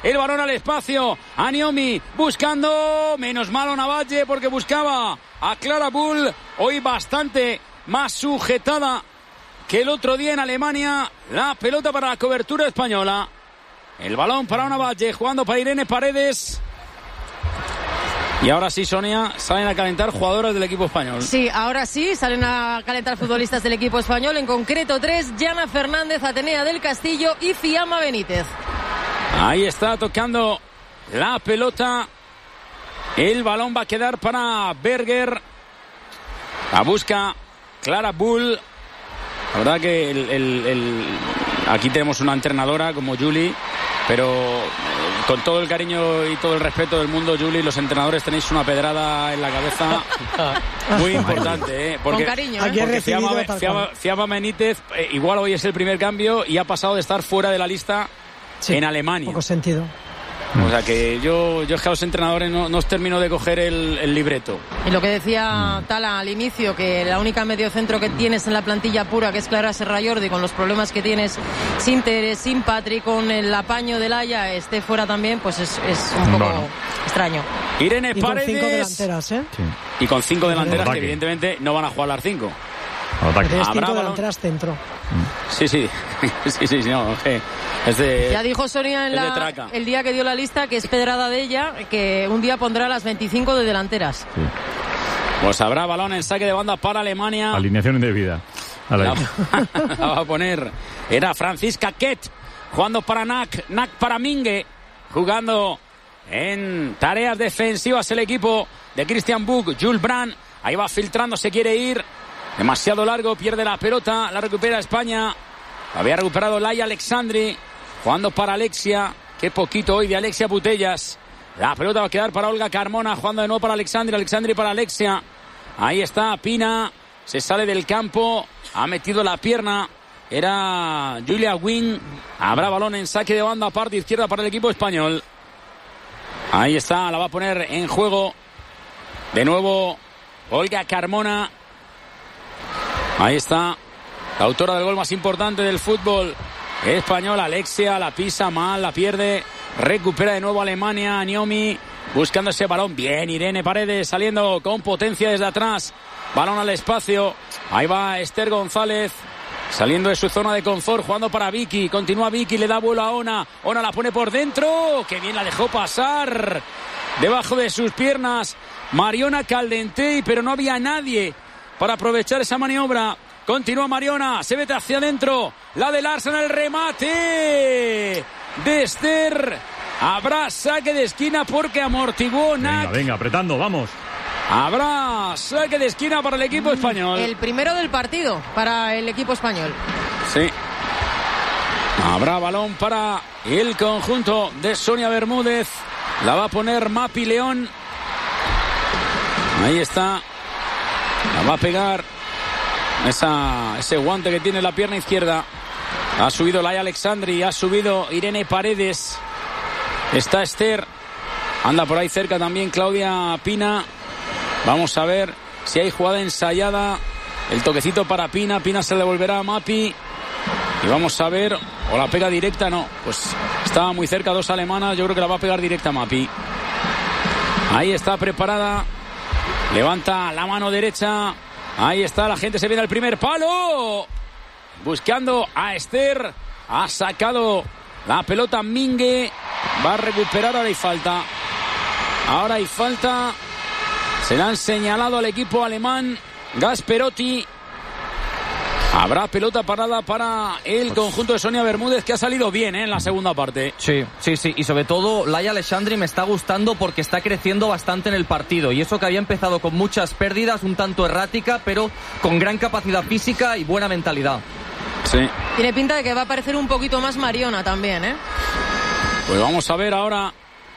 el balón al espacio, a Niomi, buscando, menos malo Navalle porque buscaba a Clara Bull, hoy bastante más sujetada que el otro día en Alemania, la pelota para la cobertura española, el balón para Navalle, jugando para Irene Paredes. Y ahora sí, Sonia, salen a calentar jugadoras del equipo español. Sí, ahora sí, salen a calentar futbolistas del equipo español, en concreto 3, Yana Fernández, Atenea del Castillo y Fiamma Benítez. Ahí está tocando la pelota, el balón va a quedar para Berger, la busca Clara Bull. La verdad que aquí tenemos una entrenadora como Julie, pero con todo el cariño y todo el respeto del mundo, Julie, los entrenadores tenéis una pedrada en la cabeza muy importante, ¿eh? Con cariño, ¿eh? Porque Fiamma Benítez igual hoy es el primer cambio y ha pasado de estar fuera de la lista en Alemania. Poco sentido. O sea que yo es que a los entrenadores no os termino de coger el libreto. Y lo que decía Tala al inicio, que la única mediocentro que tienes en la plantilla pura, que es Clara Serrallordi, con los problemas que tienes sin Teres, sin Patri, con el apaño del Haya, esté fuera también, pues es un poco extraño. Irene y Paredes. Con 5 delanteras, ¿eh? Sí. Y con 5 delanteras que evidentemente no van a jugar las 5. Tienes 5 delanteras centro. Sí, no, ya dijo Sonia el día que dio la lista que es pedrada de ella, que un día pondrá las 25 de delanteras. Sí. Pues habrá balón en saque de banda para Alemania. Alineación indebida. La va a poner. Era Franziska Kett jugando para Nack para Minge, jugando en tareas defensivas el equipo de Christian Buch. Jules Brand, ahí va filtrando, se quiere ir. Demasiado largo, pierde la pelota, la recupera España. Había recuperado Laia Alexandri, jugando para Alexia. Qué poquito hoy de Alexia Putellas. La pelota va a quedar para Olga Carmona, jugando de nuevo para Alexandri para Alexia. Ahí está Pina, se sale del campo, ha metido la pierna. Era Julia Wing. Habrá balón en saque de banda, parte izquierda para el equipo español. Ahí está, la va a poner en juego. De nuevo, Olga Carmona. Ahí está, la autora del gol más importante del fútbol español, Alexia, la pisa mal, la pierde, recupera de nuevo Alemania, Niomi, buscando ese balón, bien Irene Paredes, saliendo con potencia desde atrás, balón al espacio, ahí va Esther González, saliendo de su zona de confort, jugando para Vicky, continúa Vicky, le da vuelo a Ona la pone por dentro, que bien la dejó pasar, debajo de sus piernas, Mariona Caldentey, pero no había nadie para aprovechar esa maniobra. Continúa Mariona, se mete hacia adentro, la de Larsen, el remate de Esther. Habrá saque de esquina porque amortiguó Nack. Venga, apretando, vamos. Habrá saque de esquina para el equipo español. El primero del partido para el equipo español. Sí. Habrá balón para el conjunto de Sonia Bermúdez. La va a poner Mapi León. Ahí está. La va a pegar ese guante que tiene la pierna izquierda. Ha subido Laia Alexandri, ha subido Irene Paredes. Está Esther. Anda por ahí cerca también Claudia Pina. Vamos a ver si hay jugada ensayada. El toquecito para Pina. Pina se le devolverá a Mapi. Y vamos a ver. O la pega directa, no. Pues estaba muy cerca, 2 alemanas. Yo creo que la va a pegar directa Mapi. Ahí está preparada. Levanta la mano derecha. Ahí está, la gente se viene al primer palo. Buscando a Esther. Ha sacado la pelota Minge. Va a recuperar, ahora hay falta. Se le han señalado al equipo alemán. Gasperotti. Habrá pelota parada para el conjunto de Sonia Bermúdez, que ha salido bien en la segunda parte. Sí. Y sobre todo Laia Alexandri me está gustando porque está creciendo bastante en el partido. Y eso que había empezado con muchas pérdidas, un tanto errática, pero con gran capacidad física y buena mentalidad. Sí. Tiene pinta de que va a aparecer un poquito más Mariona también, ¿eh? Pues vamos a ver ahora.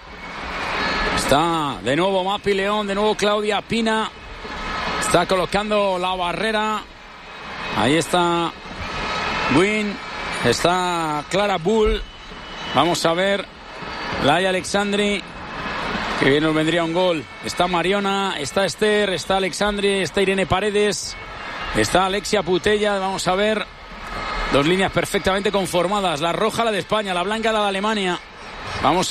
Está de nuevo Mapi León, de nuevo Claudia Pina. Está colocando la barrera. Ahí está Wynn, está Clara Bull. Vamos a ver Laia Alexandri, que bien nos vendría un gol. Está Mariona, está Esther, está Alexandri, está Irene Paredes, está Alexia Putellas. Vamos a ver 2 líneas perfectamente conformadas, la roja la de España, la blanca la de Alemania. Vamos